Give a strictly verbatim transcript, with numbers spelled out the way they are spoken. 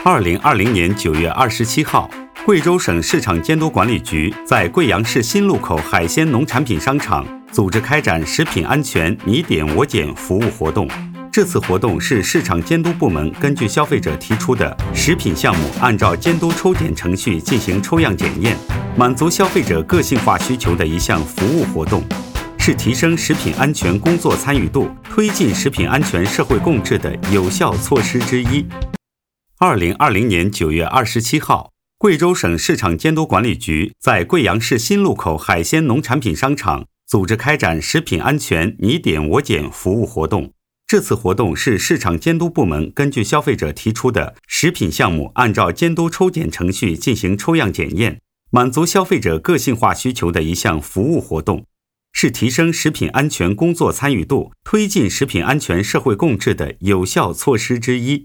二零二零年九月二十七号，贵州省市场监督管理局在贵阳市新路口海鲜农产品商场组织开展食品安全你点我检服务活动。这次活动是市场监督部门根据消费者提出的食品项目，按照监督抽检程序进行抽样检验，满足消费者个性化需求的一项服务活动，是提升食品安全工作参与度、推进食品安全社会共治的有效措施之一。二零二零年九月二十七号，贵州省市场监督管理局在贵阳市新路口海鲜农产品商场组织开展食品安全你点我检服务活动。这次活动是市场监督部门根据消费者提出的食品项目，按照监督抽检程序进行抽样检验，满足消费者个性化需求的一项服务活动，是提升食品安全工作参与度、推进食品安全社会共治的有效措施之一。